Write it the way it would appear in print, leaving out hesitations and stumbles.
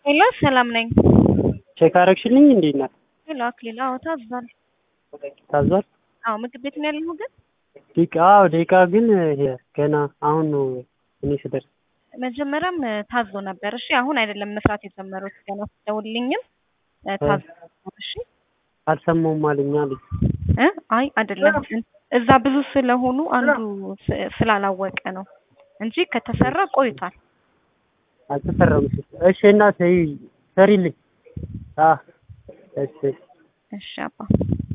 ሄሎ ሰላም ነኝ። ቼክ አረግሽልኝ እንዴ እናት? ሄሎ አክሊል፣ አዎ ታዟል። ታዟል? አዎ ምግብ ቤት ነው ያለኸው ግን? ደቂቃ ግን ገና አሁን ነው እኔ ስደርስ። መጀመሪያም ታዞ ነበር። እሺ አሁን አይደለም መስራት የጀመሩት ገና ደውልልኝም ታዞ ነበር። እሺ አልሰማሁም አለኝ አለኝ። አይ አይደለም እዛ ብዙ ስለሆኑ አንዱ ስላላወቀ ነው እንጂ ከተሰራ ቆይቷል። አልተሰራም። እሺ እናት ሰሪልኝ። እሺ እሺ አባ